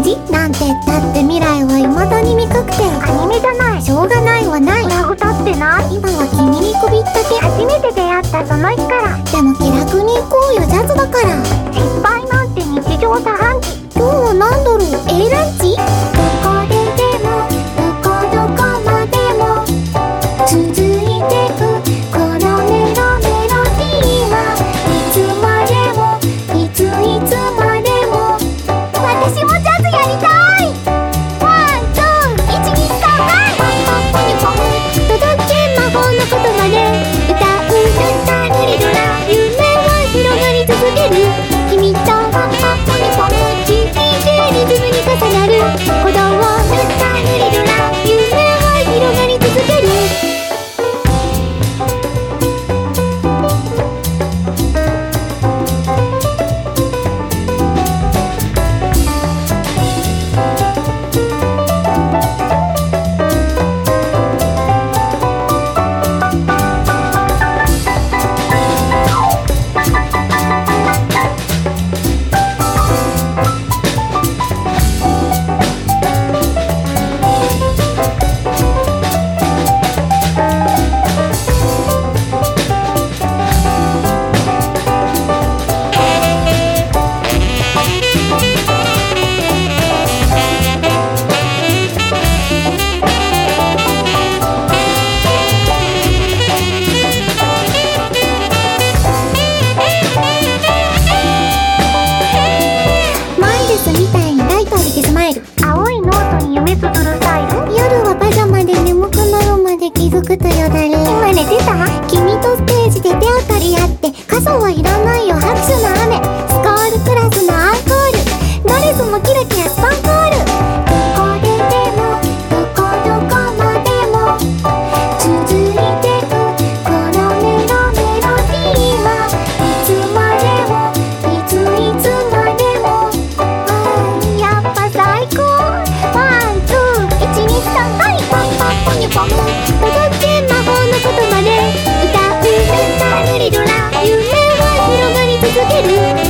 ちなんて言ったって未来は未だに未確定。 アニメじゃない。 しょうがないはない。 ラグ立ってない。 今は君にこびったけ。 初めて出会ったその日から。 でも気楽に行こうよ、ジャズだから。 失敗なんて日常茶飯事。 今日は何だろう、Aランチ。 どこででもどこまでも続いてくこのメロディーはいつまでもいつまでも。私もジャズやりたい。ワンツー1 2 3はいポンポンポニポン届け魔法の言葉で歌うルタルリルラ。夢は広がり続ける。君とポンポンポニポンリズムに重なる鼓動をルタルリルラ。夢は広がり続ける。みたいにライト浴びてスマイル。 青いノートに夢つづるスタイル。 夜はパジャマで眠くなるまで気づくとよだれ。 今寝てた？ 君とステージで手を取り合って傘はいらないよ拍手の雨。スコールクラスのアンコール。ドレスもキラキラスパンコール。 どこででもどこまでも続いてくこのメロディーはいつまでもいつまでも。やっぱ最高。ワンツー1 2 3はいポンポンポニポン届け魔法の言葉で歌うルタルリルラ。夢は広がり続ける。